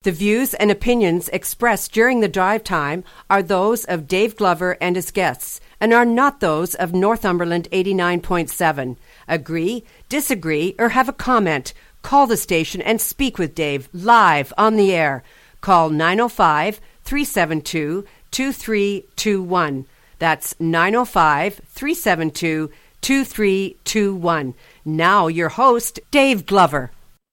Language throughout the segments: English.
The views and opinions expressed during the drive time are those of Dave Glover and his guests and are not those of Northumberland 89.7. Agree, disagree, or have a comment? Call the station and speak with Dave live on the air. Call 905-372-2321. That's 905-372-2321. Now your host, Dave Glover.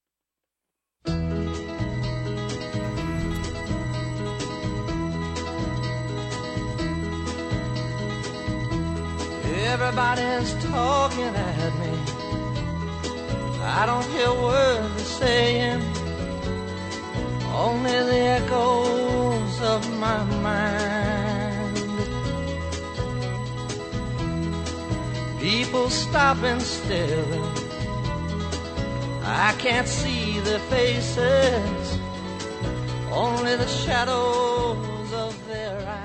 Everybody's talking at me. I don't hear words they're saying, only the echoes of my mind. People stop and stare. I can't see their faces, only the shadows of their eyes.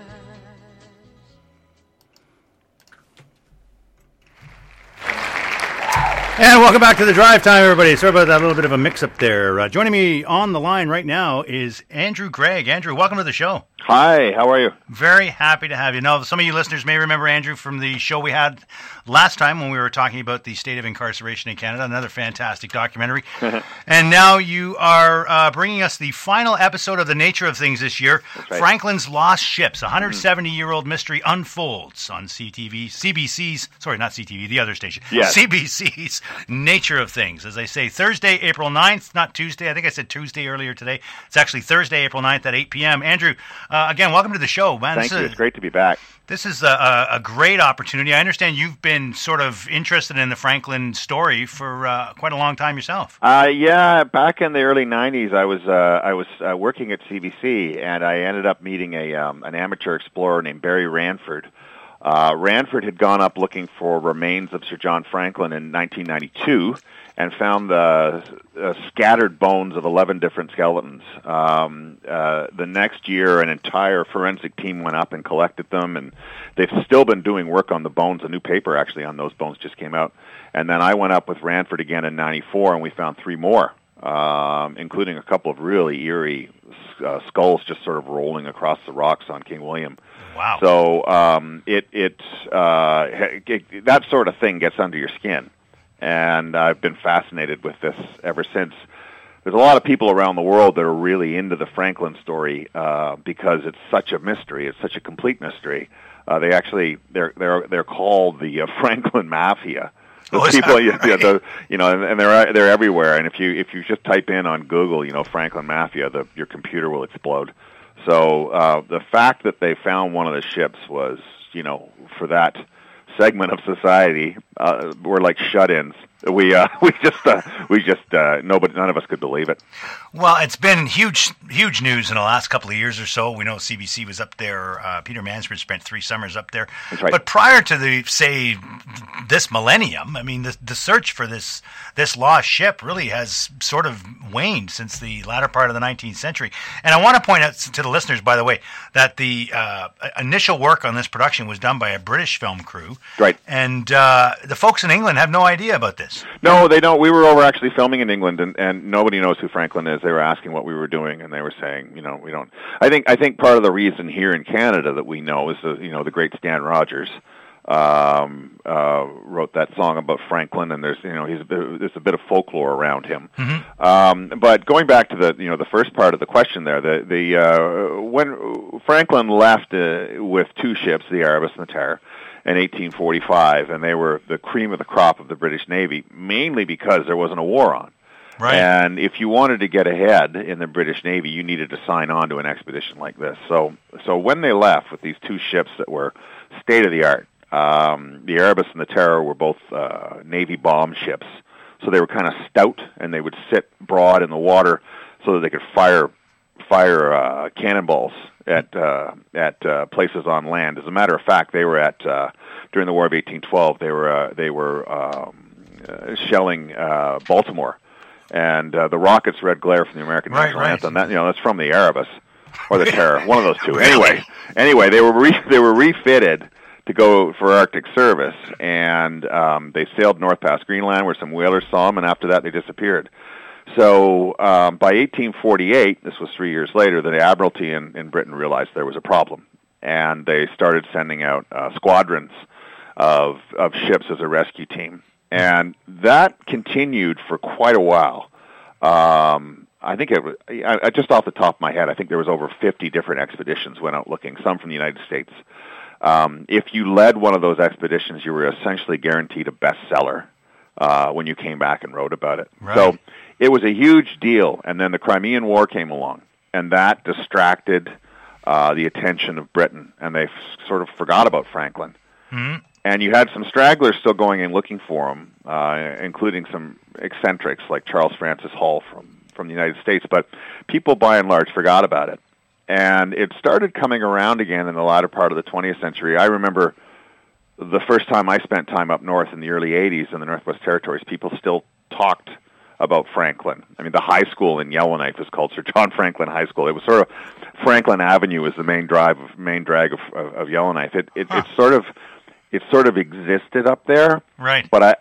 And welcome back to the Drive Time, everybody. Sorry about that little bit of a mix-up there. Joining me on the line right now is Andrew Gregg. Andrew, welcome to the show. Hi, how are you? Very happy to have you. Now, some of you listeners may remember Andrew from the show we had last time when we were talking about the state of incarceration in Canada, another fantastic documentary. And now you are bringing us the final episode of The Nature of Things this year. Right. Franklin's Lost Ships, a 170-year-old mystery unfolds on CBC's, sorry, not CTV, the other station, yes. CBC's Nature of Things. As I say, Thursday, April 9th, not Tuesday. I think I said Tuesday earlier today. It's actually Thursday, April 9th at 8 p.m. Andrew, again, welcome to the show, man. Thank you. It's great to be back. This is a great opportunity. I understand you've been sort of interested in the Franklin story for quite a long time yourself. Yeah, back in the early 90s, I was working at CBC, and I ended up meeting an amateur explorer named Barry Ranford. Ranford had gone up looking for remains of Sir John Franklin in 1992 and found the scattered bones of 11 different skeletons. The next year, an entire forensic team went up and collected them, and they've still been doing work on the bones. A new paper, actually, on those bones just came out. And then I went up with Ranford again in 94, and we found 3 more, including a couple of really eerie skulls just sort of rolling across the rocks on King William. Wow. So that sort of thing gets under your skin. And I've been fascinated with this ever since. There's a lot of people around the world that are really into the Franklin story because it's such a mystery. It's such a complete mystery. They're called the Franklin Mafia. The people, and they're everywhere. And if you just type in on Google, Franklin Mafia, your computer will explode. So the fact that they found one of the ships was, for that segment of society, we're like shut-ins. None of us could believe it. Well, it's been huge news in the last couple of years or so. We know CBC was up there. Peter Mansbridge spent 3 summers up there. That's right. But prior to this millennium, I mean, the search for this lost ship really has sort of waned since the latter part of the 19th century. And I want to point out to the listeners, by the way, that the initial work on this production was done by a British film crew. Right. And the folks in England have no idea about this. No, they don't. We were over actually filming in England, and nobody knows who Franklin is. They were asking what we were doing, and they were saying, we don't. I think part of the reason here in Canada that we know is the great Stan Rogers wrote that song about Franklin, and there's a bit of folklore around him. Mm-hmm. But going back to the first part of the question there, when Franklin left with 2 ships, the Erebus and the Terror, in 1845, and they were the cream of the crop of the British Navy, mainly because there wasn't a war on. Right. And if you wanted to get ahead in the British Navy, you needed to sign on to an expedition like this. So when they left with these 2 ships that were state-of-the-art, the Erebus and the Terror were both Navy bomb ships, so they were kind of stout, and they would sit broad in the water so that they could fire cannonballs at places on land. As a matter of fact, they were during the War of 1812. They were shelling Baltimore, and the rockets' red glare from the American national anthem. That's from the Erebus or the Terror, one of those two. Anyway, they were refitted to go for Arctic service, and they sailed north past Greenland, where some whalers saw them, and after that they disappeared. So by 1848, this was 3 years later, the Admiralty in Britain realized there was a problem, and they started sending out squadrons of ships as a rescue team, and that continued for quite a while. I think it was, just off the top of my head, I think there was over 50 different expeditions went out looking, some from the United States. If you led one of those expeditions, you were essentially guaranteed a bestseller when you came back and wrote about it. Right. So it was a huge deal, and then the Crimean War came along, and that distracted the attention of Britain, and they sort of forgot about Franklin. Mm-hmm. And you had some stragglers still going and looking for him, including some eccentrics like Charles Francis Hall from the United States, but people by and large forgot about it. And it started coming around again in the latter part of the 20th century. I remember the first time I spent time up north in the early 80s in the Northwest Territories, people still talked about Franklin. I mean, the high school in Yellowknife is called Sir John Franklin High School. It was sort of Franklin Avenue is the main drag of Yellowknife. It sort of existed up there, right? But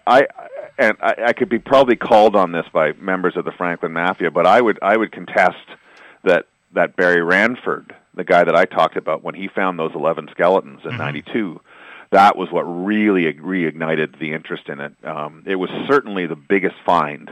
I could be probably called on this by members of the Franklin Mafia, but I would contest that Barry Ranford, the guy that I talked about, when he found those 11 skeletons in '92, that was what really reignited the interest in it. It was certainly the biggest find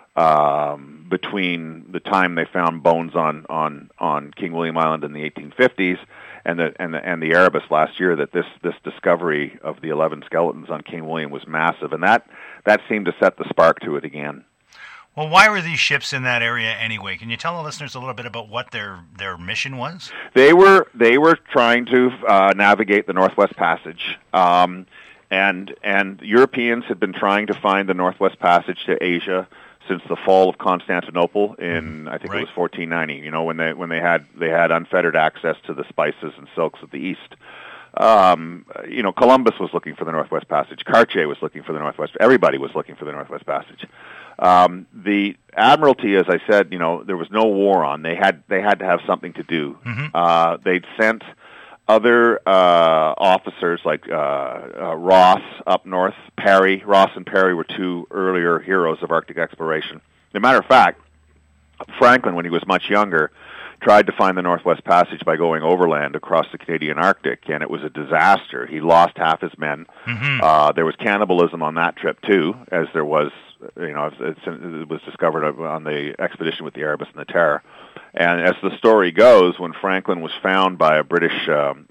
between the time they found bones on King William Island in the 1850s. And the Erebus last year, that this discovery of the 11 skeletons on King William was massive, and that seemed to set the spark to it again. Well, why were these ships in that area anyway? Can you tell the listeners a little bit about what their mission was? They were trying to navigate the Northwest Passage, and Europeans had been trying to find the Northwest Passage to Asia since the fall of Constantinople in, I think it was 1490. You know, when they had unfettered access to the spices and silks of the East. You know, Columbus was looking for the Northwest Passage. Cartier was looking for the Northwest. Everybody was looking for the Northwest Passage. The Admiralty, as I said, you know, there was no war on. They had to have something to do. They'd sent other officers like Ross up north, Parry. Ross and Parry were two earlier heroes of Arctic exploration. As a matter of fact, Franklin, when he was much younger, tried to find the Northwest Passage by going overland across the Canadian Arctic, and it was a disaster. He lost half his men. There was cannibalism on that trip too, as there was, you know, it was discovered on the expedition with the Erebus and the Terror. And as the story goes, when Franklin was found by a British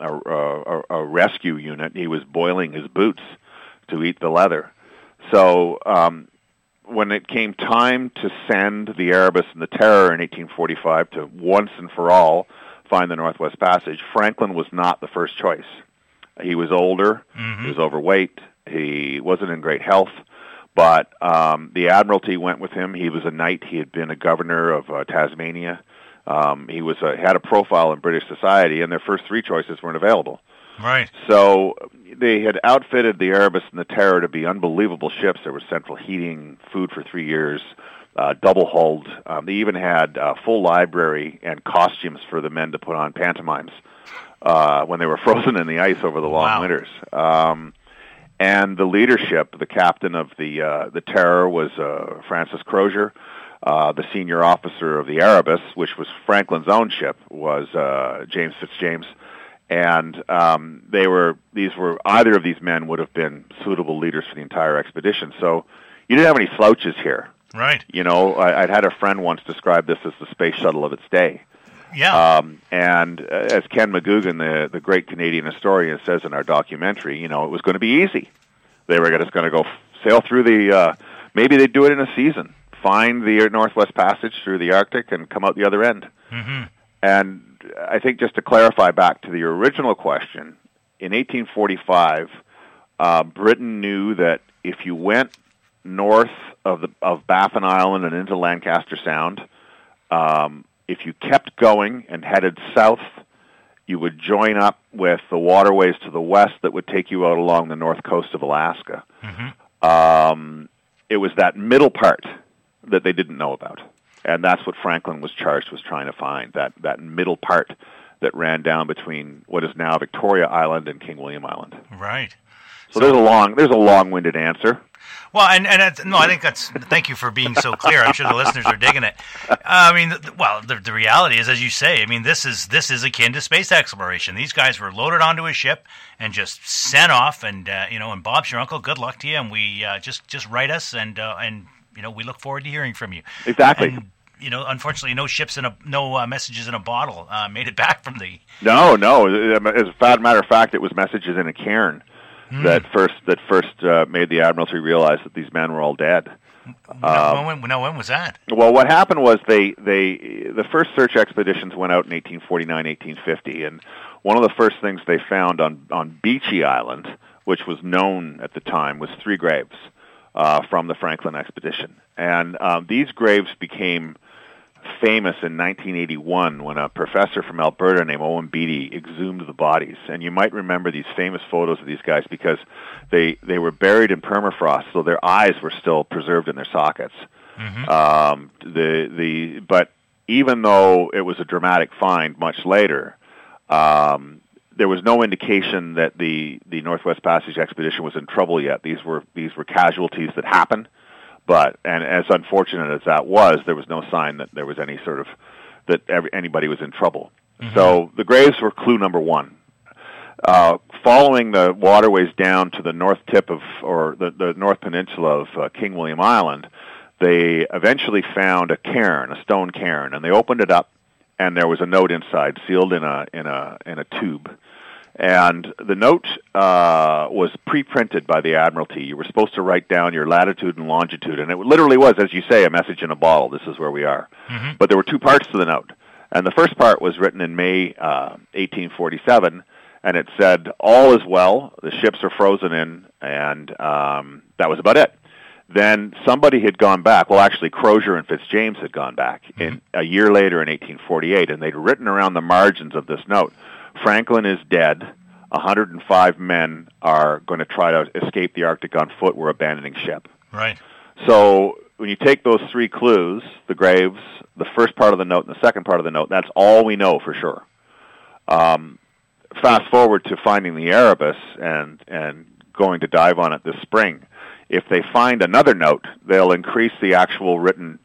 a rescue unit, he was boiling his boots to eat the leather. So when it came time to send the Erebus and the Terror in 1845 to once and for all find the Northwest Passage, Franklin was not the first choice. He was older, he was overweight, he wasn't in great health, but the Admiralty went with him. He was a knight. He had been a governor of Tasmania. He had a profile in British society, and their first three choices weren't available. Right. So they had outfitted the Erebus and the Terror to be unbelievable ships. There was central heating, food for 3 years, double-hulled. They even had a full library and costumes for the men to put on pantomimes when they were frozen in the ice over the long winters. And the leadership, the captain of the Terror was Francis Crozier. The senior officer of the Erebus, which was Franklin's own ship, was James Fitzjames. And either of these men would have been suitable leaders for the entire expedition. So you didn't have any slouches here. Right. You know, I'd had a friend once describe this as the space shuttle of its day. Yeah. And as Ken McGugan, the great Canadian historian, says in our documentary, you know, it was going to be easy. They were just going to go sail through maybe they'd do it in a season, find the Northwest Passage through the Arctic and come out the other end. And I think just to clarify back to the original question, in 1845, Britain knew that if you went north of Baffin Island and into Lancaster Sound, if you kept going and headed south, you would join up with the waterways to the west that would take you out along the north coast of Alaska. It was that middle part that they didn't know about. And that's what Franklin was charged with trying to find, that middle part that ran down between what is now Victoria Island and King William Island. Right. So there's a long-winded answer. Well, and no, I think that's. Thank you for being so clear. I'm sure the listeners are digging it. I mean, the reality is, as you say, I mean, this is akin to space exploration. These guys were loaded onto a ship and just sent off, and and Bob's your uncle. Good luck to you, and we just write us, and we look forward to hearing from you. Exactly. And, unfortunately, no messages in a bottle made it back from the. No. As a matter of fact, it was messages in a cairn. That first made the Admiralty realize that these men were all dead. When was that? Well, what happened was the first search expeditions went out in 1849, 1850, and one of the first things they found on Beechey Island, which was known at the time, was 3 graves from the Franklin expedition, and these graves became famous in 1981 when a professor from Alberta named Owen Beatty exhumed the bodies. And you might remember these famous photos of these guys because they were buried in permafrost, so their eyes were still preserved in their sockets. Mm-hmm. But even though it was a dramatic find much later, there was no indication that the Northwest Passage expedition was in trouble yet. These were casualties that happened. But, and as unfortunate as that was, there was no sign that there was any sort of, anybody was in trouble. Mm-hmm. So the graves were clue number 1. Following the waterways down to the north tip or the North Peninsula of King William Island, they eventually found a cairn, a stone cairn, and they opened it up, and there was a note inside, sealed in a tube. And the note was pre-printed by the Admiralty. You were supposed to write down your latitude and longitude, and it literally was, as you say, a message in a bottle. This is where we are. Mm-hmm. But there were 2 parts to the note. And the first part was written in May 1847, and it said, "All is well, the ships are frozen in," and that was about it. Then somebody had gone back. Well, actually, Crozier and Fitzjames had gone back a year later in 1848, and they'd written around the margins of this note, "Franklin is dead. 105 men are going to try to escape the Arctic on foot. We're abandoning ship." Right. So when you take those 3 clues, the graves, the first part of the note, and the second part of the note, that's all we know for sure. Fast forward to finding the Erebus and going to dive on it this spring. If they find another note, they'll increase the actual written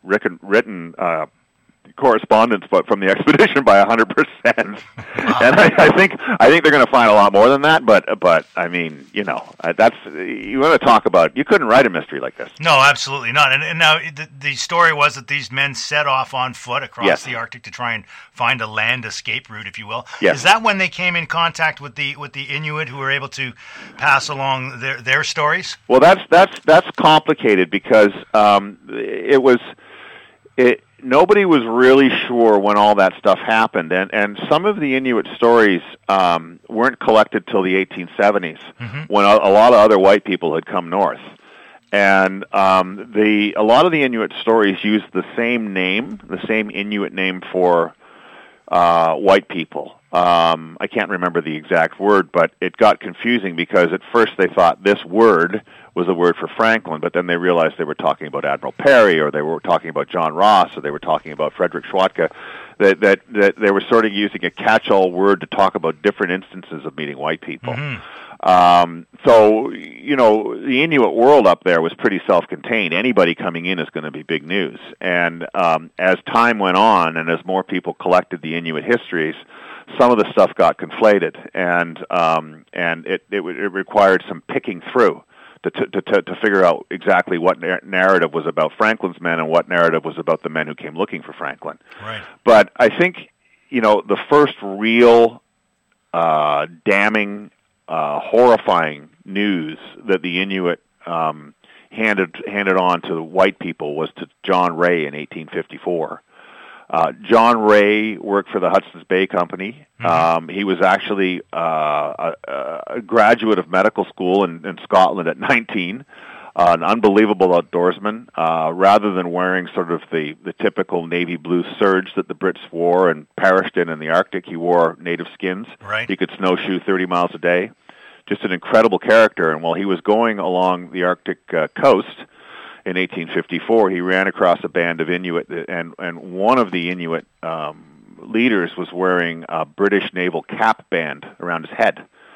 correspondence, but from the expedition by 100%. And I think they're going to find a lot more than that. But I mean, that's, you want to talk about, you couldn't write a mystery like this. No, absolutely not. And now the story was that these men set off on foot across the Arctic to try and find a land escape route, if you will. Yes. Is that when they came in contact with the Inuit, who were able to pass along their stories? Well, that's complicated because nobody was really sure when all that stuff happened, and some of the Inuit stories weren't collected till the 1870s, when a lot of other white people had come north, and a lot of the Inuit stories used the same Inuit name for white people. I can't remember the exact word, but it got confusing because at first they thought this word was a word for Franklin, but then they realized they were talking about Admiral Perry, or they were talking about John Ross, or they were talking about Frederick Schwatka, that they were sort of using a catch-all word to talk about different instances of meeting white people. Mm-hmm. So, the Inuit world up there was pretty self-contained. Anybody coming in is going to be big news. And as time went on, and as more people collected the Inuit histories, some of the stuff got conflated, and it required some picking through to figure out exactly what narrative was about Franklin's men and what narrative was about the men who came looking for Franklin. Right. But I think, the first real damning, horrifying news that the Inuit handed on to the white people was to John Ray in 1854. John Ray worked for the Hudson's Bay Company. Mm-hmm. He was actually a graduate of medical school in Scotland at 19, an unbelievable outdoorsman. Rather than wearing sort of the typical navy blue serge that the Brits wore and perished in the Arctic, he wore native skins. Right. He could snowshoe 30 miles a day. Just an incredible character. And while he was going along the Arctic coast, in 1854, he ran across a band of Inuit, and one of the Inuit leaders was wearing a British naval cap band around his head.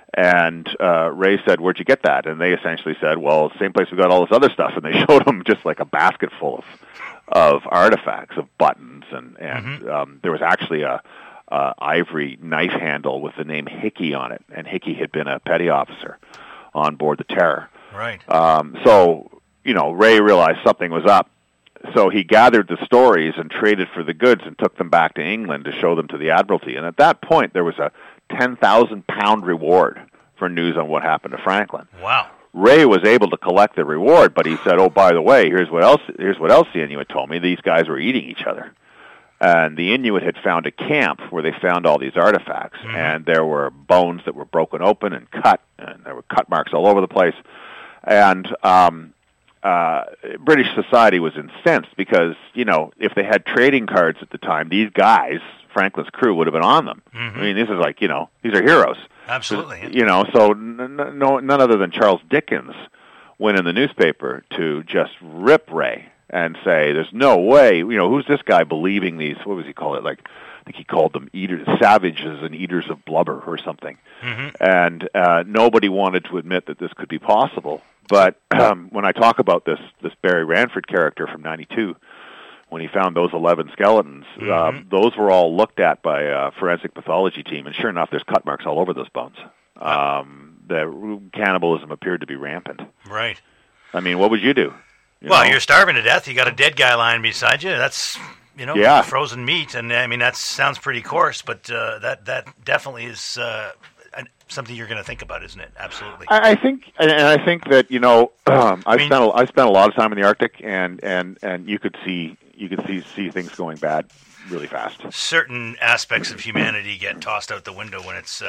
And Ray said, "Where'd you get that?" And they essentially said, "Well, same place we got all this other stuff." And they showed him just like a basket full of artifacts, of buttons, and there was actually a ivory knife handle with the name Hickey on it, and Hickey had been a petty officer on board the Terror. Right. So, Ray realized something was up. So he gathered the stories and traded for the goods and took them back to England to show them to the Admiralty. And at that point, there was a 10,000-pound reward for news on what happened to Franklin. Wow. Ray was able to collect the reward, but he said, "Oh, by the way, here's what else the Inuit told me. These guys were eating each other." And the Inuit had found a camp where they found all these artifacts, and there were bones that were broken open and cut, and there were cut marks all over the place. And British society was incensed because, if they had trading cards at the time, these guys, Franklin's crew, would have been on them. I mean, this is like, these are heroes. Absolutely. So none other than Charles Dickens went in the newspaper to just rip Ray and say, "There's no way, who's this guy believing these?" What was he call it? Like, I think he called them savages and eaters of blubber or something. And nobody wanted to admit that this could be possible. But when I talk about this Barry Ranford character from '92, when he found those 11 skeletons, those were all looked at by a forensic pathology team, and sure enough, there's cut marks all over those bones. The cannibalism appeared to be rampant. Right. I mean, what would you do? You're starving to death. You got a dead guy lying beside you. That's, frozen meat, and I mean that sounds pretty coarse, but that definitely is something you're going to think about, isn't it? Absolutely. I think that I spent a lot of time in the Arctic, and you could see things going bad really fast. Certain aspects of humanity get tossed out the window when it's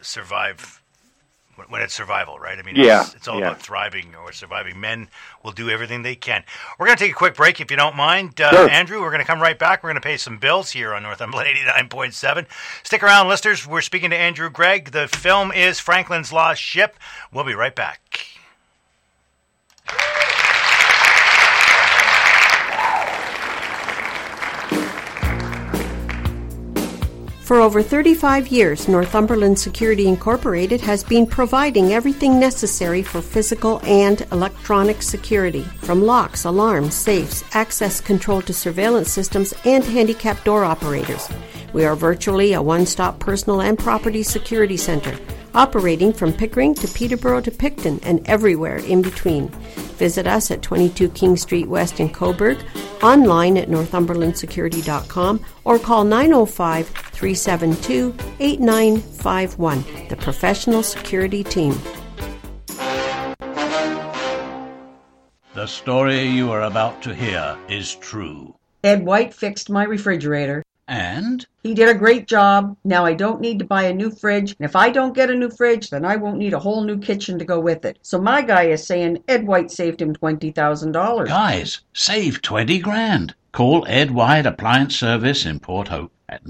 survival, right? I mean, it's all about thriving or surviving. Men will do everything they can. We're going to take a quick break, if you don't mind. Sure. Andrew, we're going to come right back. We're going to pay some bills here on Northumberland 89.7. Stick around, listeners. We're speaking to Andrew Gregg. The film is Franklin's Lost Ship. We'll be right back. For over 35 years, Northumberland Security Incorporated has been providing everything necessary for physical and electronic security, from locks, alarms, safes, access control to surveillance systems, and handicap door operators. We are virtually a one-stop personal and property security center, operating from Pickering to Peterborough to Picton and everywhere in between. Visit us at 22 King Street West in Coburg, online at northumberlandsecurity.com, or call 905-372-8951, the professional security team. The story you are about to hear is true. Ed White fixed my refrigerator. And? He did a great job. Now I don't need to buy a new fridge. And if I don't get a new fridge, then I won't need a whole new kitchen to go with it. So my guy is saying Ed White saved him $20,000. Guys, save $20,000. Call Ed White Appliance Service in Port Hope at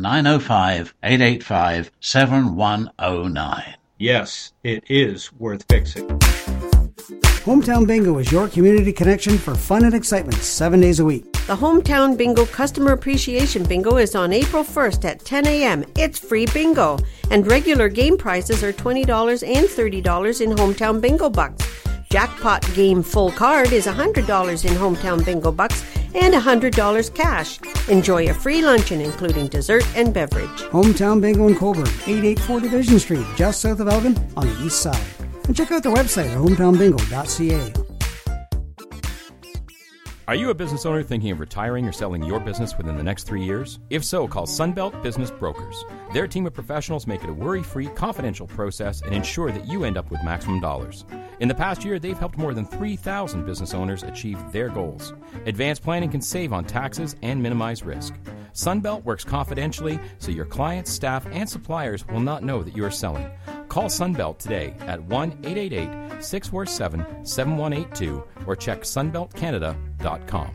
905-885-7109. Yes, it is worth fixing. Hometown Bingo is your community connection for fun and excitement 7 days a week. The Hometown Bingo Customer Appreciation Bingo is on April 1st at 10 a.m. It's free bingo, and regular game prizes are $20 and $30 in Hometown Bingo Bucks. Jackpot Game Full Card is $100 in Hometown Bingo Bucks and $100 cash. Enjoy a free luncheon, including dessert and beverage. Hometown Bingo in Coburg, 884 Division Street, just south of Elgin on the east side. And check out their website at hometownbingo.ca. Are you a business owner thinking of retiring or selling your business within the next 3 years? If so, call Sunbelt Business Brokers. Their team of professionals make it a worry-free, confidential process and ensure that you end up with maximum dollars. In the past year, they've helped more than 3,000 business owners achieve their goals. Advanced planning can save on taxes and minimize risk. Sunbelt works confidentially, so your clients, staff, and suppliers will not know that you are selling. Call Sunbelt today at 1-888-647-7182 or check sunbeltcanada.com.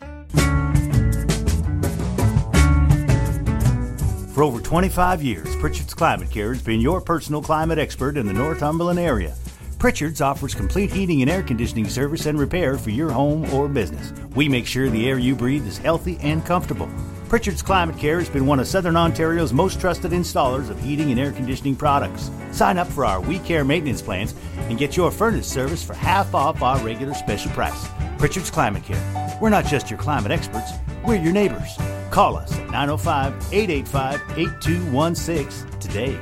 For over 25 years, Pritchard's Climate Care has been your personal climate expert in the Northumberland area. Pritchard's offers complete heating and air conditioning service and repair for your home or business. We make sure the air you breathe is healthy and comfortable. Pritchard's Climate Care has been one of Southern Ontario's most trusted installers of heating and air conditioning products. Sign up for our We Care maintenance plans and get your furnace service for half off our regular special price. Pritchard's Climate Care. We're not just your climate experts, we're your neighbors. Call us at 905-885-8216 today.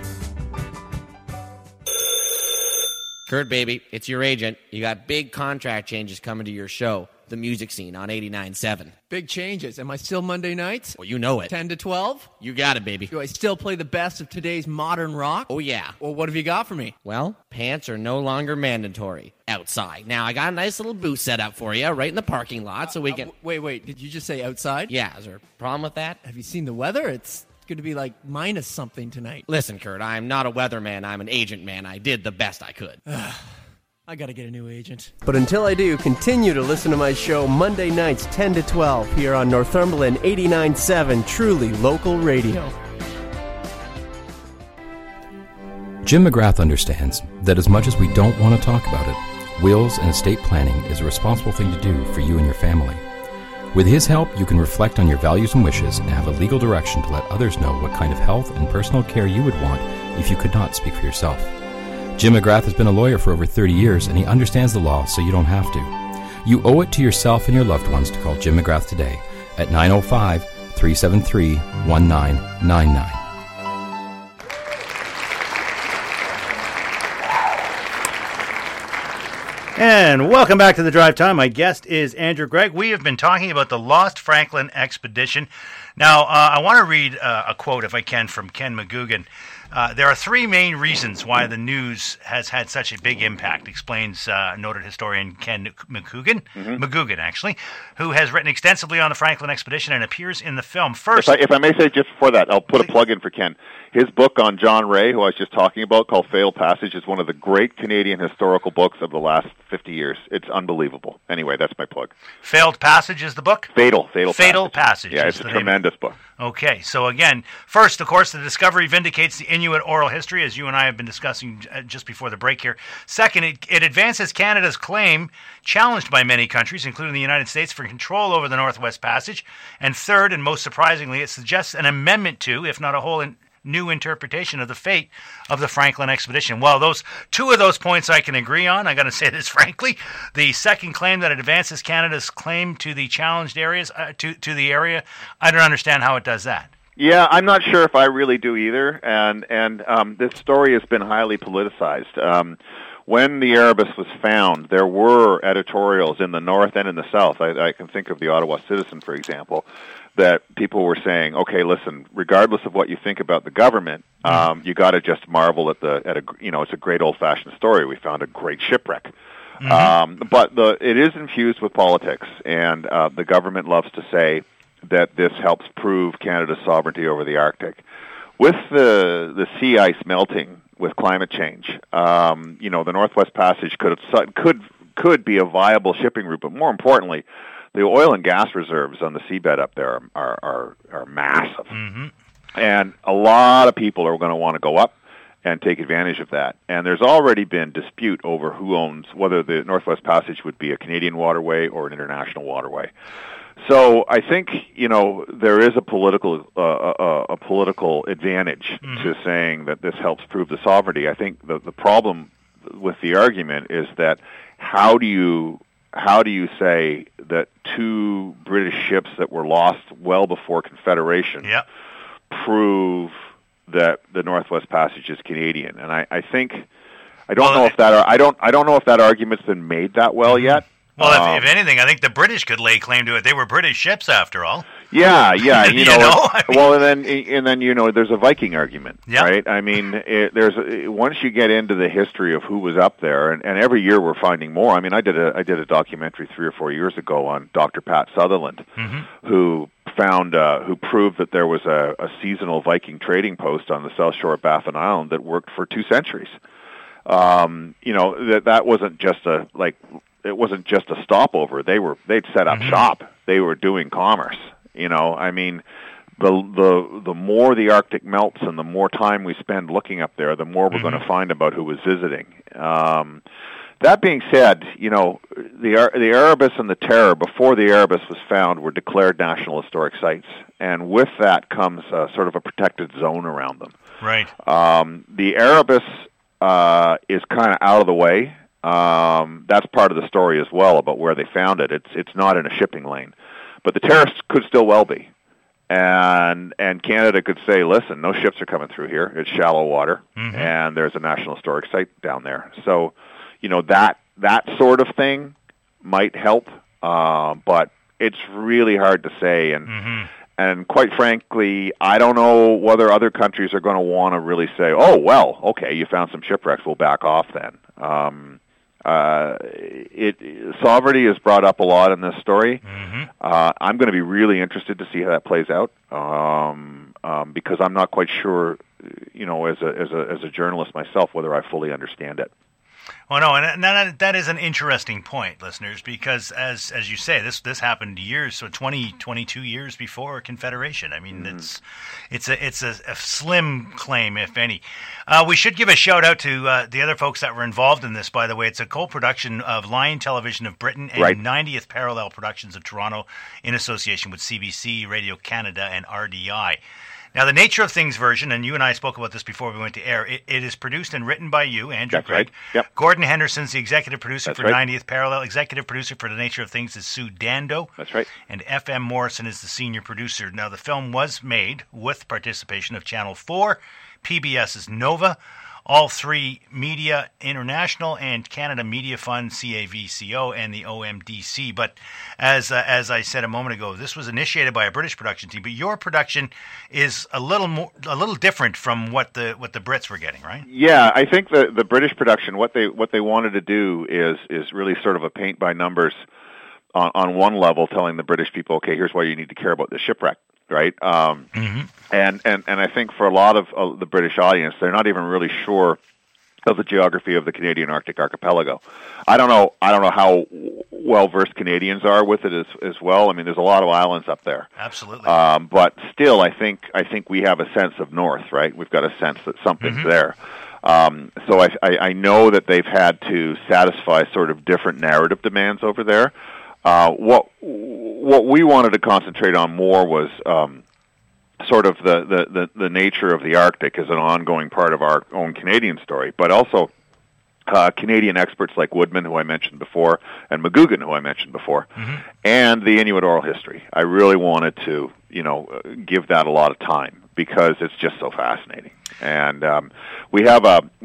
Kurt, baby, it's your agent. You got big contract changes coming to your show, The Music Scene, on 89.7. Big changes. Am I still Monday nights? Well, you know it. 10 to 12? You got it, baby. Do I still play the best of today's modern rock? Oh, yeah. Well, what have you got for me? Well, pants are no longer mandatory outside. Now, I got a nice little booth set up for you right in the parking lot so we can... Wait. Did you just say outside? Yeah. Is there a problem with that? Have you seen the weather? It's going to be like minus something tonight. Listen, Kurt, I'm not a weatherman. I'm an agent man. I did the best I could. I gotta get a new agent. But until I do, continue to listen to my show Monday nights 10 to 12 here on Northumberland 89.7, truly local radio. Jim McGrath understands that as much as we don't want to talk about it, wills and estate planning is a responsible thing to do for you and your family. With his help, you can reflect on your values and wishes and have a legal direction to let others know what kind of health and personal care you would want if you could not speak for yourself. Jim McGrath has been a lawyer for over 30 years, and he understands the law, so you don't have to. You owe it to yourself and your loved ones to call Jim McGrath today at 905-373-1999. And welcome back to the Drive Time. My guest is Andrew Gregg. We have been talking about the Lost Franklin Expedition. Now, I want to read a quote, if I can, from Ken McGugan. There are three main reasons why the news has had such a big impact, explains noted historian Ken McGugan, who has written extensively on the Franklin Expedition and appears in the film. First, if I may say just before that, I'll put a plug in for Ken. His book on John Ray, who I was just talking about, called Fatal Passage, is one of the great Canadian historical books of the last 50 years. It's unbelievable. Anyway, that's my plug. Failed Passage is the book? Fatal Passage. Yeah, it's a tremendous book. Okay, so again, first, of course, the discovery vindicates the Inuit oral history, as you and I have been discussing just before the break here. Second, it advances Canada's claim, challenged by many countries, including the United States, for control over the Northwest Passage. And third, and most surprisingly, it suggests an amendment to, if not a whole new interpretation of the fate of the Franklin Expedition. Well, two of those points I can agree on. I got to say this frankly. The second claim, that it advances Canada's claim to the challenged areas, to the area, I don't understand how it does that. Yeah, I'm not sure if I really do either. And this story has been highly politicized. When the Erebus was found, there were editorials in the north and in the south. I can think of the Ottawa Citizen, for example, that people were saying, okay, listen, regardless of what you think about the government, you got to just marvel at it's a great old-fashioned story. We found a great shipwreck. But it is infused with politics, and the government loves to say that this helps prove Canada's sovereignty over the Arctic. With the sea ice melting with climate change, the Northwest Passage could be a viable shipping route, but more importantly, the oil and gas reserves on the seabed up there are massive. And a lot of people are going to want to go up and take advantage of that. And there's already been dispute over whether the Northwest Passage would be a Canadian waterway or an international waterway. So I think, there is a political advantage to saying that this helps prove the sovereignty. I think the problem with the argument is that how do you say that two British ships that were lost well before Confederation prove that the Northwest Passage is Canadian? And I don't know if that argument's been made that well yet. Well, if anything, I think the British could lay claim to it. They were British ships, after all. Yeah. Well, and then there's a Viking argument, right? I mean, once you get into the history of who was up there, and every year we're finding more. I mean, I did a documentary 3 or 4 years ago on Dr. Pat Sutherland, who proved that there was a seasonal Viking trading post on the south shore of Baffin Island that worked for 2 centuries. That wasn't just it wasn't just a stopover. They'd set up shop. They were doing commerce. I mean, the more the Arctic melts and the more time we spend looking up there, the more we're going to find about who was visiting. That being said, the Erebus and the Terror, before the Erebus was found, were declared National Historic Sites, and with that comes sort of a protected zone around them. Right. The Erebus is kind of out of the way. That's part of the story as well about where they found it. It's not in a shipping lane, but the Terror could still well be, and Canada could say, listen, no ships are coming through here. It's shallow water, and there's a National Historic Site down there. So, that sort of thing might help, but it's really hard to say. And quite frankly, I don't know whether other countries are going to want to really say, oh, well, okay, you found some shipwrecks, we'll back off then. Sovereignty is brought up a lot in this story. I'm going to be really interested to see how that plays out, because I'm not quite sure, as a journalist myself, whether I fully understand it. Well, no, and that is an interesting point, listeners, because as you say, this happened 22 years before Confederation. I mean, it's a slim claim, if any. We should give a shout out to the other folks that were involved in this. By the way, it's a co-production of Lion Television of Britain and 90th Parallel Productions of Toronto in association with CBC, Radio Canada, and RDI. Now, the Nature of Things version, and you and I spoke about this before we went to air, it is produced and written by you, Andrew Craig. Right. Yep. Gordon Henderson's the executive producer That's for 90th Parallel. Executive producer for The Nature of Things is Sue Dando. That's right. And F.M. Morrison is the senior producer. Now, the film was made with participation of Channel 4, PBS's Nova, All Three Media International, and Canada Media Fund, CAVCO, and the OMDC. But as I said a moment ago, this was initiated by a British production team. But your production is a little different from what the Brits were getting, right? Yeah, I think the British production, what they wanted to do is really sort of a paint by numbers on one level, telling the British people, okay, here's why you need to care about this shipwreck. Right, and I think for a lot of the British audience, they're not even really sure of the geography of the Canadian Arctic archipelago. I don't know how well versed Canadians are with it as well. I mean, there's a lot of islands up there. Absolutely. But still, I think we have a sense of north. Right, we've got a sense that something's there. So I know that they've had to satisfy sort of different narrative demands over there. What we wanted to concentrate on more was sort of the nature of the Arctic as an ongoing part of our own Canadian story, but also Canadian experts like Woodman, who I mentioned before, and McGugan, who I mentioned before, and the Inuit oral history. I really wanted to, give that a lot of time because it's just so fascinating. And we have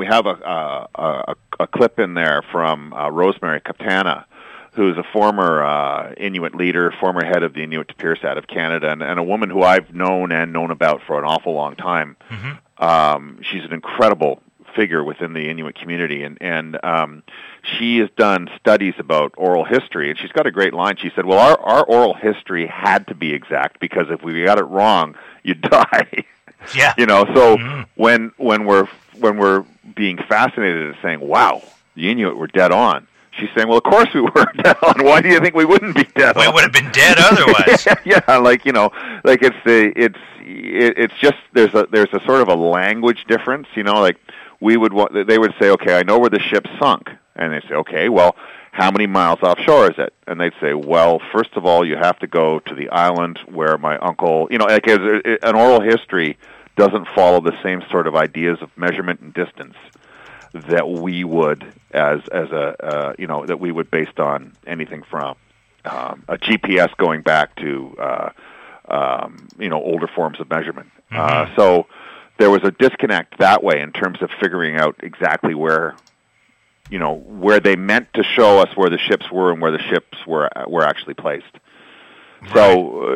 a clip in there from Rosemary Kaptana, who's a former Inuit leader, former head of the Inuit Tapirset of Canada, and a woman who I've known about for an awful long time. She's an incredible figure within the Inuit community, and she has done studies about oral history, and she's got a great line. She said, well, our oral history had to be exact, because if we got it wrong, you'd die. Yeah. So when we're being fascinated at saying, wow, the Inuit were dead on, she's saying, well, of course we were dead on. Why do you think we wouldn't be dead on? We would have been dead otherwise. It's just there's a sort of a language difference, they would say, okay, I know where the ship sunk. And they say, okay, well, how many miles offshore is it? And they'd say, well, first of all, you have to go to the island where my uncle, an oral history doesn't follow the same sort of ideas of measurement and distance that we would that we would based on anything from a GPS going back to older forms of measurement. So there was a disconnect that way in terms of figuring out exactly where they meant to show us where the ships were and where the ships were actually placed. Right. So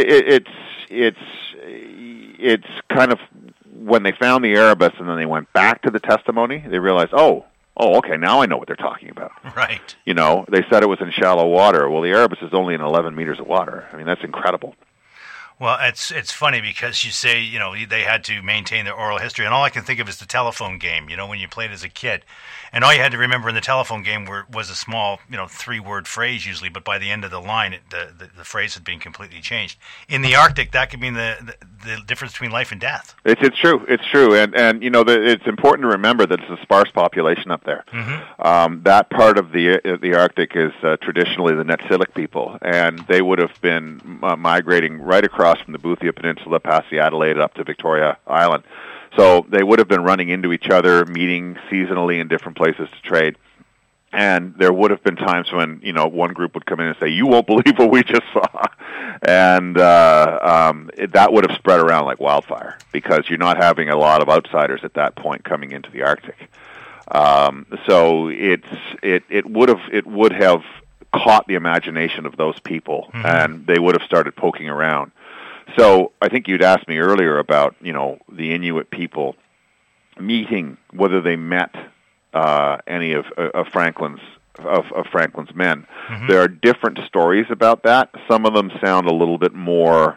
it's kind of, when they found the Erebus and then they went back to the testimony, they realized, oh, okay, now I know what they're talking about. Right. They said it was in shallow water. Well, the Erebus is only in 11 meters of water. I mean, that's incredible. Well, it's funny because you say, they had to maintain their oral history, and all I can think of is the telephone game, when you played as a kid. And all you had to remember in the telephone game was a small, 3-word phrase usually, but by the end of the line, the phrase had been completely changed. In the Arctic, that could mean the difference between life and death. It's true. It's true. And you know, it's important to remember that it's a sparse population up there. That part of the Arctic is traditionally the Netsilik people, and they would have been migrating right across from the Boothia Peninsula past the Adelaide up to Victoria Island. So they would have been running into each other, meeting seasonally in different places to trade. And there would have been times when, you know, one group would come in and say, "You won't believe what we just saw," and that would have spread around like wildfire because you're not having a lot of outsiders at that point coming into the Arctic. So it would have caught the imagination of those people, and they would have started poking around. So I think you'd asked me earlier about, you know, the Inuit people meeting, whether they met any of Franklin's men. There are different stories about that. Some of them sound a little bit more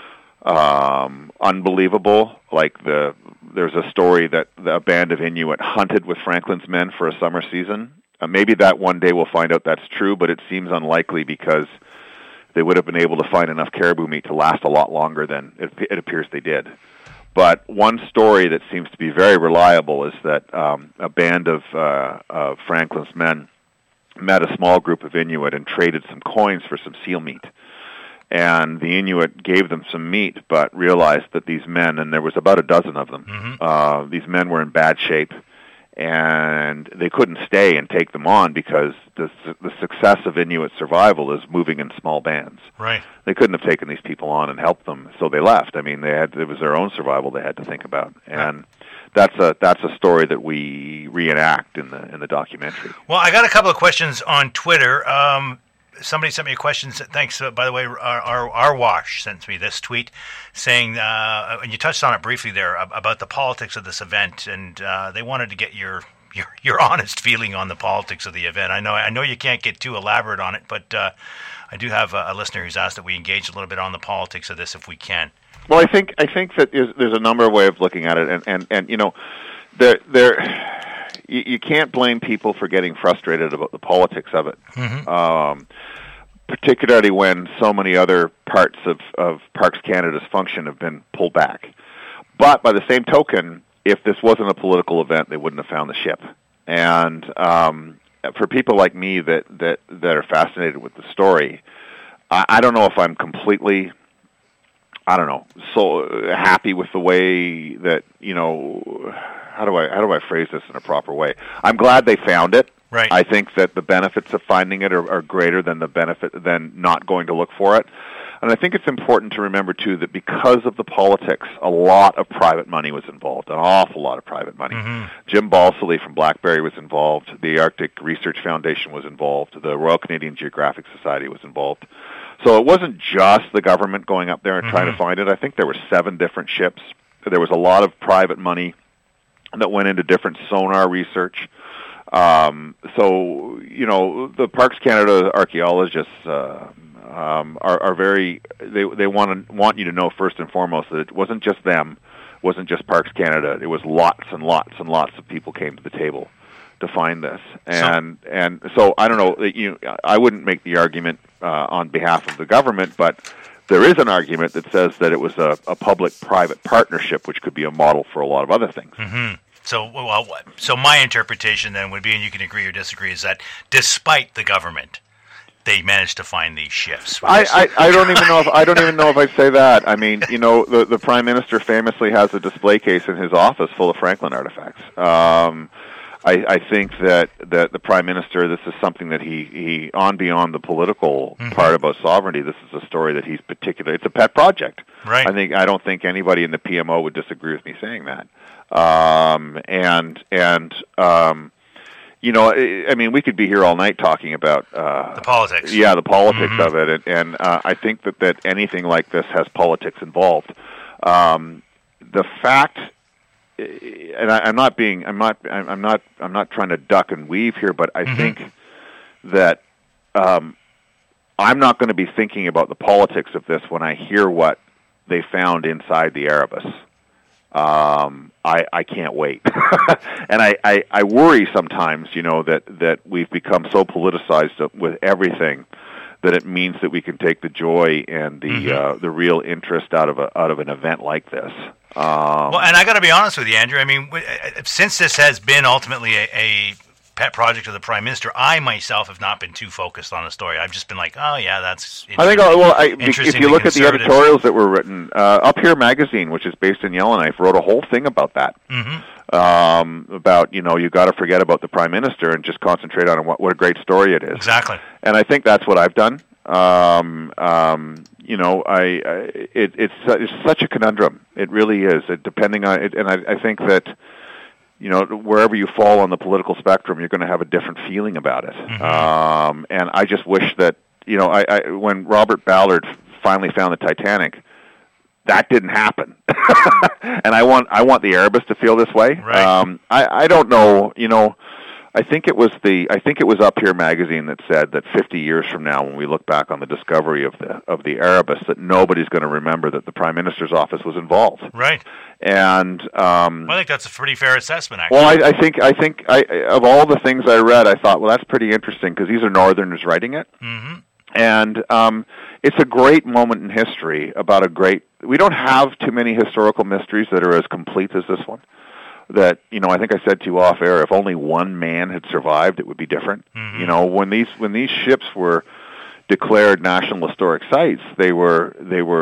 unbelievable. Like there's a story that a band of Inuit hunted with Franklin's men for a summer season. Maybe that one day we'll find out that's true, but it seems unlikely because they would have been able to find enough caribou meat to last a lot longer than it appears they did. But one story that seems to be very reliable is that a band of Franklin's men met a small group of Inuit and traded some coins for some seal meat. And the Inuit gave them some meat, but realized that these men, and there was about a dozen of them, these men were in bad shape, and they couldn't stay and take them on because the success of Inuit survival is moving in small bands. Right. They couldn't have taken these people on and helped them, so they left. I mean, it was their own survival they had to think about, and that's a story that we reenact in the documentary. Well, I got a couple of questions on Twitter. Somebody sent me a question. Thanks, by the way, our Wash sent me this tweet saying, and you touched on it briefly there, about the politics of this event, and they wanted to get your honest feeling on the politics of the event. I know you can't get too elaborate on it, but I do have a listener who's asked that we engage a little bit on the politics of this if we can. Well, I think that there's a number of ways of looking at it, and you know, you can't blame people for getting frustrated about the politics of it. Particularly when so many other parts of Parks Canada's function have been pulled back. But by the same token, if this wasn't a political event, they wouldn't have found the ship. And for people like me that are fascinated with the story, I don't know if I'm completely, so happy with the way that, you know, how do I phrase this in a proper way? I'm glad they found it. Right. I think that the benefits of finding it are greater than than not going to look for it. And I think it's important to remember, too, that because of the politics, a lot of private money was involved, an awful lot of private money. Jim Balsillie from BlackBerry was involved. The Arctic Research Foundation was involved. The Royal Canadian Geographic Society was involved. So it wasn't just the government going up there and trying to find it. I think there were 7 different ships. There was a lot of private money that went into different sonar research. So, you know, the Parks Canada archaeologists are very, they want you to know first and foremost that it wasn't just them, it wasn't just Parks Canada. It was lots and lots and lots of people came to the table to find this. And so I don't know, I wouldn't make the argument on behalf of the government, but there is an argument that says that it was a public-private partnership, which could be a model for a lot of other things. So my interpretation then would be, and you can agree or disagree, is that despite the government, they managed to find these ships. I don't even know if I'd say that. I mean, you know, the Prime Minister famously has a display case in his office full of Franklin artifacts. I think that the Prime Minister, this is something that he on beyond the political part about sovereignty, this is a story that he's it's a pet project. Right. I don't think anybody in the PMO would disagree with me saying that. You know, I mean, we could be here all night talking about the politics. Yeah, the politics of it, and I think that anything like this has politics involved. The fact, and I'm not trying to duck and weave here, but I think that I'm not going to be thinking about the politics of this when I hear what they found inside the Erebus. I can't wait. And I worry sometimes, you know, that we've become so politicized with everything that it means that we can take the joy and the real interest out of an event like this. Well, and I got to be honest with you, Andrew. I mean, since this has been ultimately a pet project of the Prime Minister, I myself have not been too focused on the story. I've just been like, oh yeah, that's interesting. If you look at the editorials that were written, Up Here magazine, which is based in Yellowknife, wrote a whole thing about that. About, you got to forget about the Prime Minister and just concentrate on what a great story it is. Exactly. And I think that's what I've done. It's such a conundrum. It really is. Depending on it, and I think that wherever you fall on the political spectrum, you're going to have a different feeling about it. And I just wish that when Robert Ballard finally found the Titanic, that didn't happen. And I want the Erebus to feel this way. Right. I don't know. I think it was Up Here magazine that said that 50 years from now, when we look back on the discovery of the Erebus, that nobody's going to remember that the Prime Minister's office was involved. Right. And I think that's a pretty fair assessment, actually. Well, I think of all the things I read, I thought, well, that's pretty interesting because these are Northerners writing it. And it's a great moment in history about we don't have too many historical mysteries that are as complete as this one. That, I think I said to you off air, if only one man had survived, it would be different. When these ships were declared National Historic Sites, they were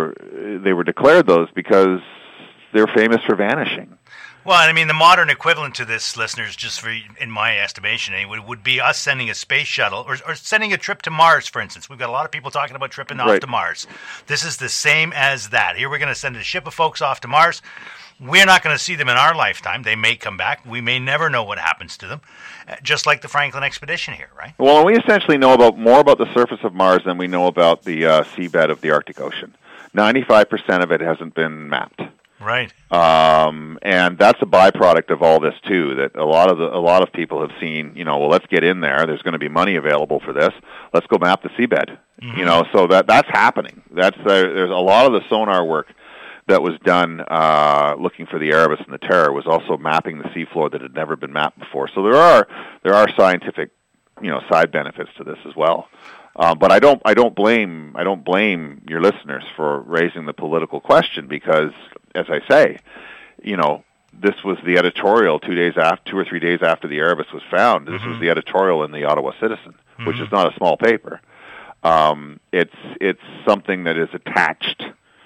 declared those because they're famous for vanishing. Well, I mean, the modern equivalent to this, listeners, just in my estimation, would be us sending a space shuttle or sending a trip to Mars, for instance. We've got a lot of people talking about tripping off to Mars. This is the same as that. Here we're going to send a ship of folks off to Mars. We're not going to see them in our lifetime. They may come back. We may never know what happens to them, just like the Franklin expedition here, right? Well, we essentially know more about the surface of Mars than we know about the seabed of the Arctic Ocean. 95% of it hasn't been mapped. Right. And that's a byproduct of all this too. That a lot of people have seen. Well, let's get in there. There's going to be money available for this. Let's go map the seabed. So that's happening. There's a lot of the sonar work that was done looking for the Erebus and the Terror was also mapping the seafloor that had never been mapped before. So there are scientific, side benefits to this as well. But I don't blame your listeners for raising the political question because, as I say, this was the editorial 2 or 3 days after the Erebus was found. This was the editorial in the Ottawa Citizen, which is not a small paper. It's something that is attached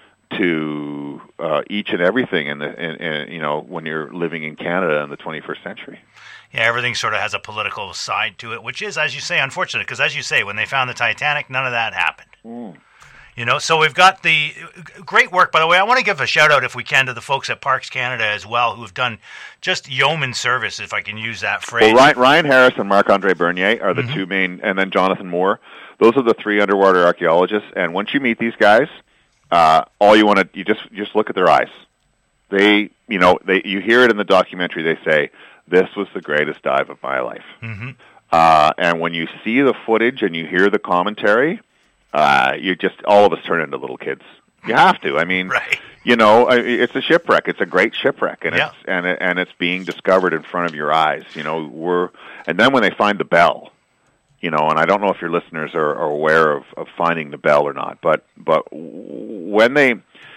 to each and everything when you're living in Canada in the 21st century. Yeah, everything sort of has a political side to it, which is, as you say, unfortunate, because as you say, when they found the Titanic, none of that happened. So we've got the great work. By the way, I want to give a shout out, if we can, to the folks at Parks Canada as well, who have done just yeoman service, if I can use that phrase. Well, Ryan Harris and Marc-Andre Bernier are the two main, and then Jonathan Moore. Those are the three underwater archaeologists, and once you meet these guys, all you want to, you just look at their eyes. You hear it in the documentary. They say, "This was the greatest dive of my life." And when you see the footage and you hear the commentary, all of us turn into little kids. You have to. I mean, right. It's a shipwreck. It's a great shipwreck, and it's being discovered in front of your eyes. And then when they find the bell. And I don't know if your listeners are aware of finding the bell or not, but when they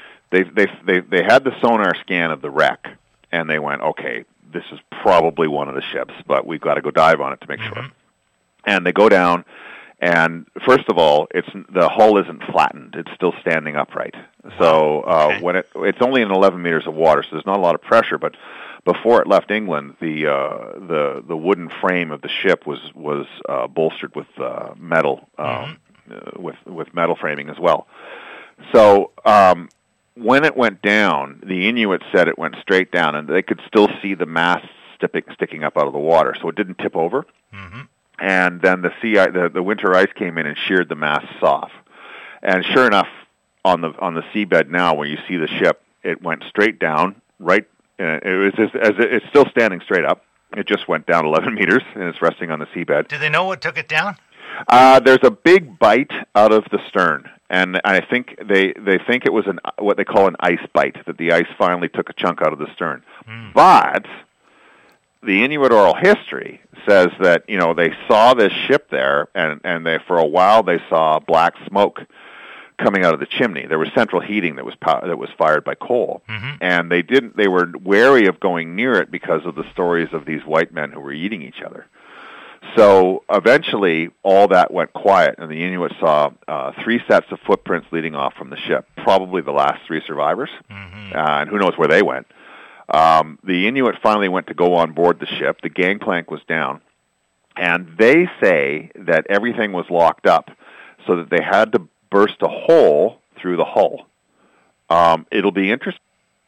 had the sonar scan of the wreck, and they went, okay, this is probably one of the ships, but we've got to go dive on it to make sure. And they go down, and first of all, the hull isn't flattened; it's still standing upright. So when it's only in 11 meters of water, so there's not a lot of pressure, but before it left England, the wooden frame of the ship was bolstered with metal, with metal framing as well. So when it went down, the Inuits said it went straight down, and they could still see the masts sticking up out of the water, so it didn't tip over. And then the winter ice came in and sheared the masts off. And sure enough, on the seabed now, when you see the ship, it went straight down, right. It was it's still standing straight up. It just went down 11 meters, and it's resting on the seabed. Do they know what took it down? There's a big bite out of the stern, and I think they think it was what they call an ice bite, that the ice finally took a chunk out of the stern. But the Inuit oral history says that, you know, they saw this ship there, and they, for a while, they saw black smoke coming out of the chimney. There was central heating that was fired by coal, and they were wary of going near it because of the stories of these white men who were eating each other. So eventually, all that went quiet, and the Inuit saw 3 sets of footprints leading off from the ship, probably the last 3 survivors, and who knows where they went. The Inuit finally went to go on board the ship. The gangplank was down, and they say that everything was locked up so that they had to burst a hole through the hull. It'll be interesting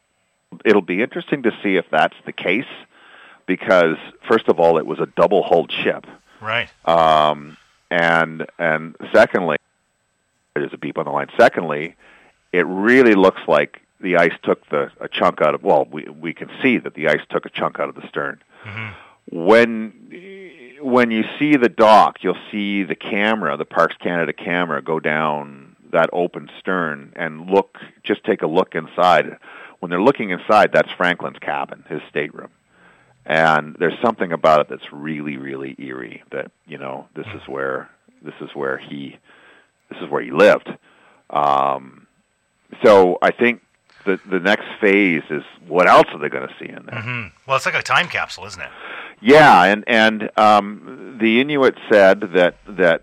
to see if that's the case, because first of all, it was a double-hulled ship, right? And secondly, there's a beep on the line. Secondly, it really looks like the ice took a chunk out of. Well, we can see that the ice took a chunk out of the stern. When you see the dock, you'll see the camera, the Parks Canada camera, go down that open stern and just take a look inside. When they're looking inside, that's Franklin's cabin, his stateroom. And there's something about it that's really, really eerie, that, you know, this is where he lived. So I think the next phase is, what else are they going to see in there? Well, it's like a time capsule, isn't it? Yeah, and the Inuit said that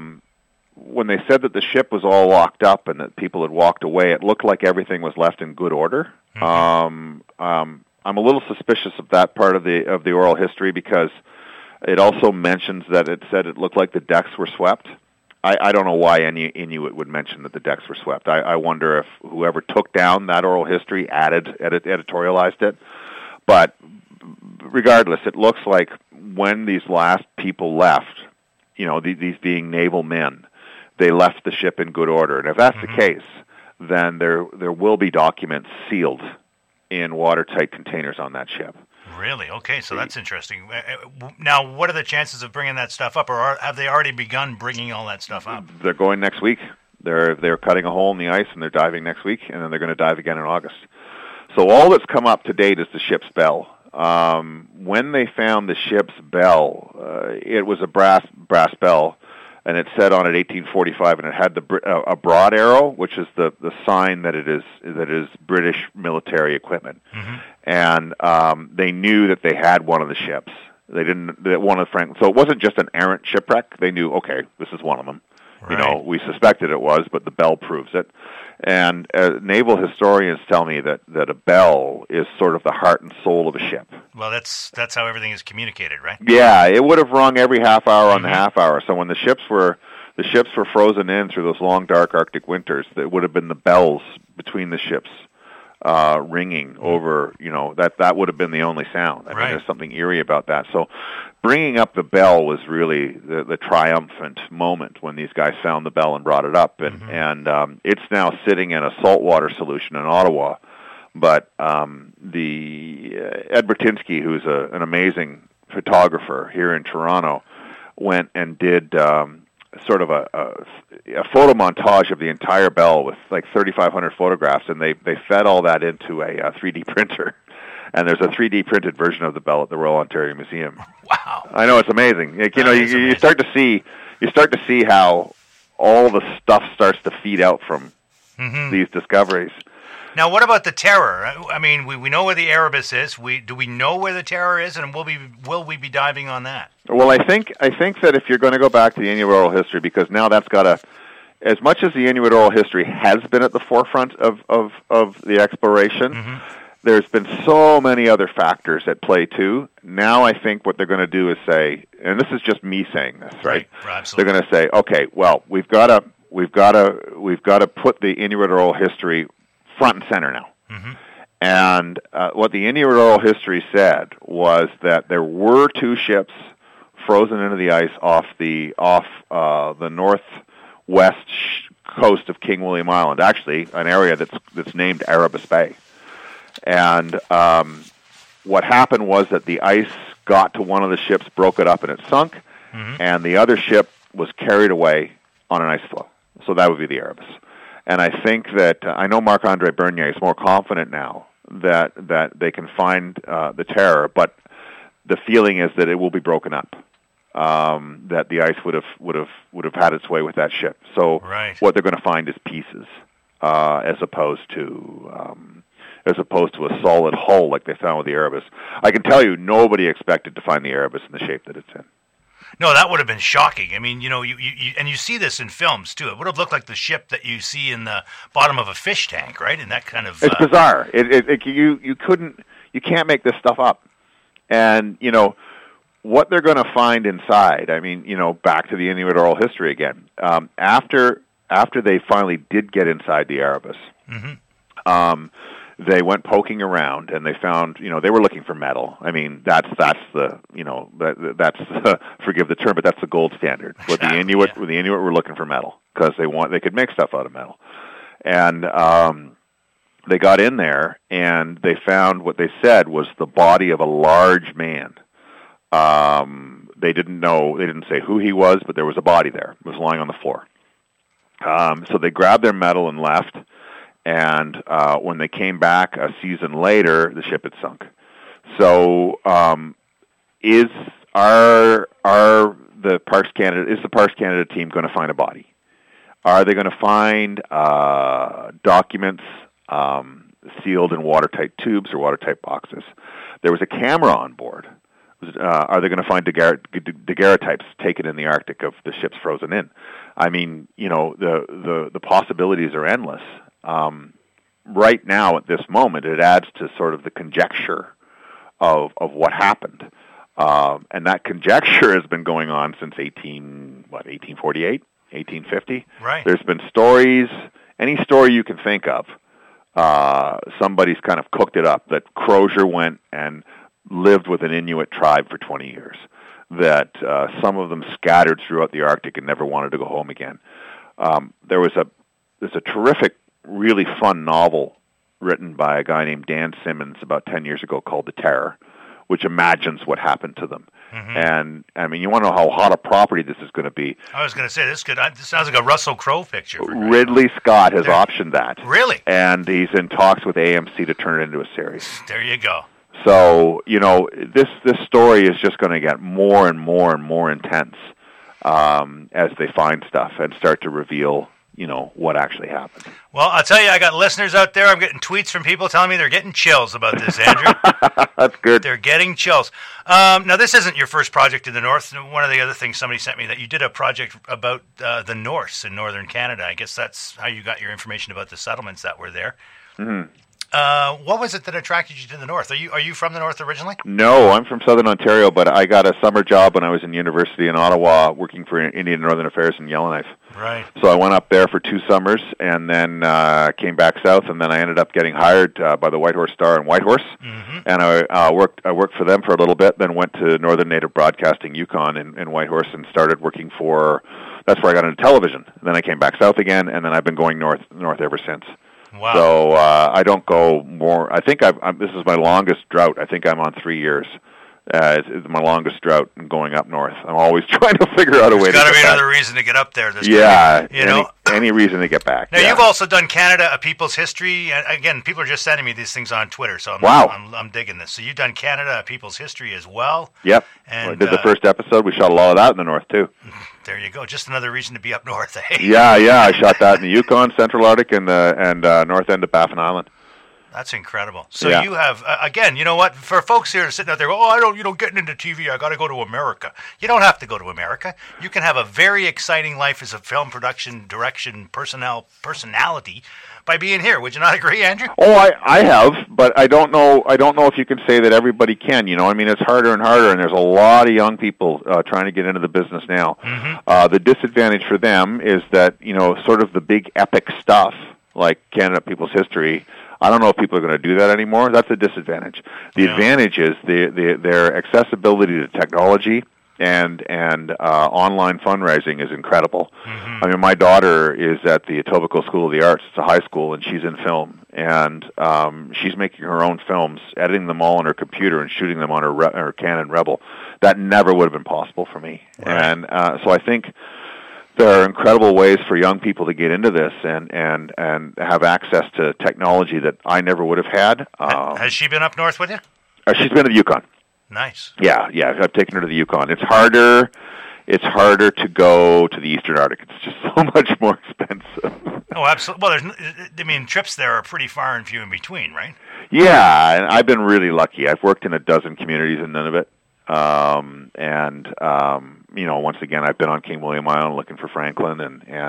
when they said that the ship was all locked up and that people had walked away, it looked like everything was left in good order. I'm a little suspicious of that part of the oral history, because it also mentions that it said it looked like the decks were swept. I don't know why any Inuit would mention that the decks were swept. I wonder if whoever took down that oral history editorialized it. But regardless, it looks like when these last people left, you know, these being naval men, they left the ship in good order. And if that's the case, then there will be documents sealed in watertight containers on that ship. Really? Okay, so that's interesting. Now, what are the chances of bringing that stuff up, or have they already begun bringing all that stuff up? They're going next week. They're cutting a hole in the ice, and they're diving next week, and then they're going to dive again in August. So all that's come up to date is the ship's bell. When they found the ship's bell, it was a brass bell, and it said on it 1845, and it had a broad arrow, which is the sign that it is British military equipment. And they knew that they had one of the ships. They didn't one of the Franklin. So it wasn't just an errant shipwreck. They knew, okay, this is one of them. Right. You know, we suspected it was, but the bell proves it. And naval historians tell me that a bell is sort of the heart and soul of a ship. Well, that's how everything is communicated, right? Yeah, it would have rung every half hour on the half hour. So when the ships were frozen in through those long, dark Arctic winters, it would have been the bells between the ships ringing over. You know, that would have been the only sound. I mean, there's something eerie about that. So bringing up the bell was really the triumphant moment when these guys found the bell and brought it up, and it's now sitting in a saltwater solution in Ottawa. But the Ed Bertinsky, who's an amazing photographer here in Toronto, went and did sort of a photo montage of the entire bell with like 3,500 photographs, and they fed all that into a 3D printer. And there's a 3D printed version of the bell at the Royal Ontario Museum. Wow! I know, it's amazing. Like, you know, you start to see how all the stuff starts to feed out from these discoveries. Now, what about the Terror? I mean, we know where the Erebus is. Do we know where the Terror is, and will we be diving on that? Well, I think that if you're going to go back to the Inuit oral history, because now that's got as much as the Inuit oral history has been at the forefront of the exploration, there's been so many other factors at play too. Now I think what they're going to do is say, and this is just me saying this, right? Absolutely. They're going to say, okay, well, we've got to put the Inuit oral history front and center now. And what the Inuit oral history said was that there were 2 ships frozen into the ice off the northwest coast of King William Island, actually an area that's named Erebus Bay. And what happened was that the ice got to one of the ships, broke it up, and it sunk, and the other ship was carried away on an ice floe. So that would be the Erebus. And I think that I know Marc-Andre Bernier is more confident now that they can find the Terror, but the feeling is that it will be broken up. That the ice would have had its way with that ship. So what they're going to find is pieces, as opposed to a solid hull like they found with the Erebus. I can tell you, nobody expected to find the Erebus in the shape that it's in. No, that would have been shocking. I mean, you and you see this in films too. It would have looked like the ship that you see in the bottom of a fish tank, right? And that kind of it's bizarre. You can't make this stuff up. And what they're going to find inside. I mean, back to the Inuit oral history again. After they finally did get inside the Erebus, they went poking around and they found, they were looking for metal. I mean, that's the forgive the term, but that's the gold standard. What the Inuit were looking for metal because they could make stuff out of metal, and they got in there and they found what they said was the body of a large man. They didn't say who he was, but there was a body there. It was lying on the floor. So they grabbed their metal and left. And when they came back a season later, the ship had sunk. So, is the Parks Canada team going to find a body? Are they going to find documents sealed in watertight tubes or watertight boxes? There was a camera on board. Are they going to find daguerreotypes taken in the Arctic of the ships frozen in? I mean, the possibilities are endless. Right now, at this moment, it adds to sort of the conjecture of what happened. And that conjecture has been going on since 1848, 1850. Right. There's been stories, any story you can think of, somebody's kind of cooked it up, that Crozier went and lived with an Inuit tribe for 20 years, that some of them scattered throughout the Arctic and never wanted to go home again. There's a terrific, really fun novel written by a guy named Dan Simmons about 10 years ago called The Terror, which imagines what happened to them. And, I mean, you want to know how hot a property this is going to be. I was going to say, this sounds like a Russell Crowe picture. Ridley Scott has optioned that. Really? And he's in talks with AMC to turn it into a series. There you go. So, this story is just going to get more and more and more intense as they find stuff and start to reveal, what actually happened. Well, I'll tell you, I got listeners out there. I'm getting tweets from people telling me they're getting chills about this, Andrew. That's good. They're getting chills. Now, this isn't your first project in the North. One of the other things somebody sent me, that you did a project about the Norse in northern Canada. I guess that's how you got your information about the settlements that were there. Mm-hmm. What was it that attracted you to the North? Are you from the North originally? No, I'm from Southern Ontario, but I got a summer job when I was in university in Ottawa working for Indian Northern Affairs in Yellowknife. Right. So I went up there for 2 summers and then came back south, and then I ended up getting hired by the Whitehorse Star in Whitehorse. Mm-hmm. And I worked for them for a little bit, then went to Northern Native Broadcasting Yukon in Whitehorse and started working for, that's where I got into television. And then I came back south again, and then I've been going north ever since. Wow. So I don't go more. I think this is my longest drought. I think I'm on 3 years. It's my longest drought in going up north. I'm always trying to figure out a way to get back. There's got to be another reason to get up there. Any reason to get back. Now, you've also done Canada, A People's History. And again, people are just sending me these things on Twitter, so I'm digging this. So you've done Canada, A People's History as well. Yep. And I did the first episode. We shot a lot of that in the north, too. There you go. Just another reason to be up north, eh? Yeah. I shot that in the Yukon, Central Arctic, and north end of Baffin Island. That's incredible. So you have, again, you know what? For folks here sitting out there, getting into TV, I got to go to America. You don't have to go to America. You can have a very exciting life as a film production, direction, personality by being here. Would you not agree, Andrew? Oh, I have, but I don't know if you can say that everybody can. I mean, it's harder and harder, and there's a lot of young people trying to get into the business now. Mm-hmm. The disadvantage for them is that, sort of the big epic stuff, like Canada, People's History, I don't know if people are going to do that anymore. That's a disadvantage. The advantage is their accessibility to technology and online fundraising is incredible. Mm-hmm. I mean, my daughter is at the Etobicoke School of the Arts. It's a high school, and she's in film. And she's making her own films, editing them all on her computer and shooting them on her Canon Rebel. That never would have been possible for me. Right. And so I think there are incredible ways for young people to get into this and have access to technology that I never would have had. Has she been up north with you? She's been to the Yukon. Nice. Yeah, I've taken her to the Yukon. It's harder to go to the Eastern Arctic. It's just so much more expensive. Oh, absolutely. Well, trips there are pretty far and few in between, right? Yeah, and I've been really lucky. I've worked in a dozen communities in Nunavut. Once again, I've been on King William Island looking for Franklin,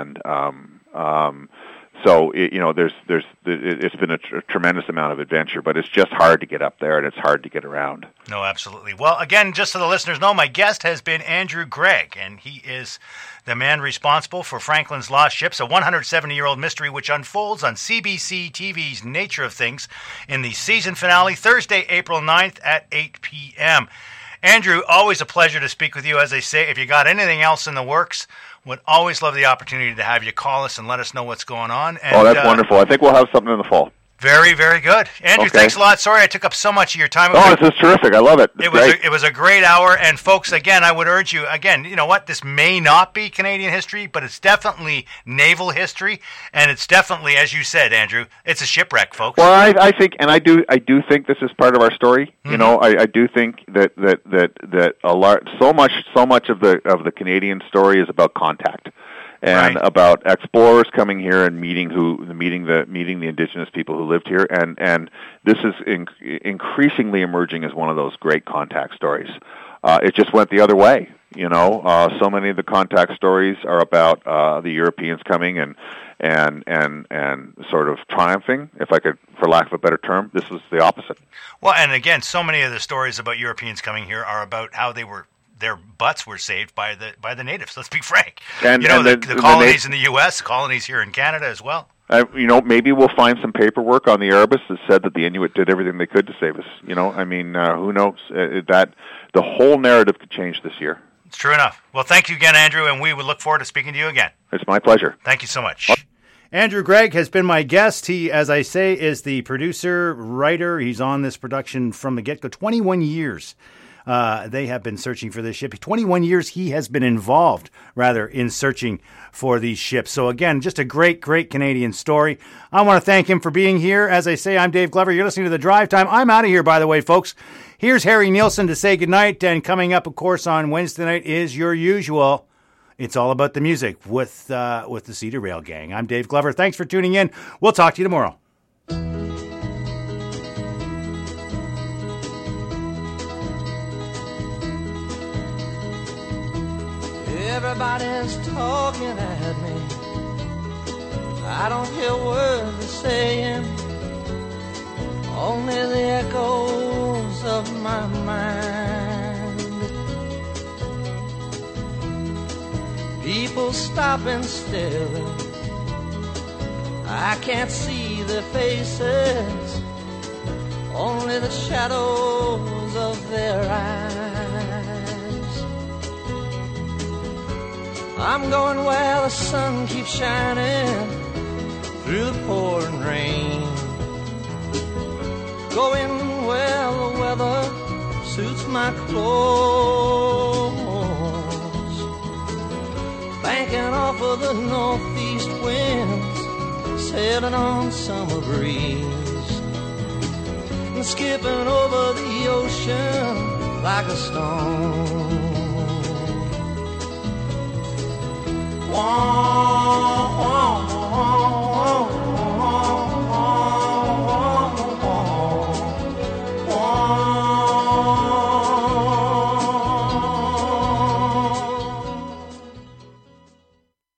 so it's been a tremendous amount of adventure, but it's just hard to get up there and it's hard to get around. No, absolutely. Well, again, just so the listeners know, my guest has been Andrew Greig, and he is the man responsible for Franklin's Lost Ships, a 170-year-old mystery which unfolds on CBC TV's Nature of Things in the season finale, Thursday, April 9th at 8 p.m. Andrew, always a pleasure to speak with you. As I say, if you got anything else in the works, would always love the opportunity to have you call us and let us know what's going on. And, that's wonderful. I think we'll have something in the fall. Very, very good. Andrew, thanks a lot. Sorry I took up so much of your time. This is terrific. I love it. It was a great hour. And folks, again, I would urge you, you know what? This may not be Canadian history, but it's definitely naval history. And it's definitely, as you said, Andrew, it's a shipwreck, folks. Well, I think, and I do think this is part of our story. Mm-hmm. You know, I do think that so much of the Canadian story is about contact. And about explorers coming here and meeting the indigenous people who lived here, and this is increasingly emerging as one of those great contact stories. It just went the other way, you know. So many of the contact stories are about the Europeans coming and sort of triumphing, if I could, for lack of a better term. This was the opposite. Well, and again, so many of the stories about Europeans coming here are about how their butts were saved by the natives. Let's be frank. And the colonies in the U.S., colonies here in Canada as well. Maybe we'll find some paperwork on the Erebus that said that the Inuit did everything they could to save us. You know, who knows? That the whole narrative could change this year. It's true enough. Well, thank you again, Andrew, and we would look forward to speaking to you again. It's my pleasure. Thank you so much. Andrew Greig has been my guest. He, as I say, is the producer, writer. He's on this production from the get-go. 21 years. They have been searching for this ship. 21 years he has been involved, in searching for these ships. So again, just a great, great Canadian story. I want to thank him for being here. As I say, I'm Dave Glover. You're listening to The Drive Time. I'm out of here, by the way, folks. Here's Harry Nielsen to say goodnight. And coming up, of course, on Wednesday night is your usual. It's all about the music with the Cedar Rail Gang. I'm Dave Glover. Thanks for tuning in. We'll talk to you tomorrow. Everybody's talking at me. I don't hear words they're saying, only the echoes of my mind. People stopping still, I can't see their faces, only the shadows of their eyes. I'm going where the sun keeps shining through the pouring rain, going where the weather suits my clothes, banking off of the northeast winds, sailing on summer breeze, and skipping over the ocean like a stone.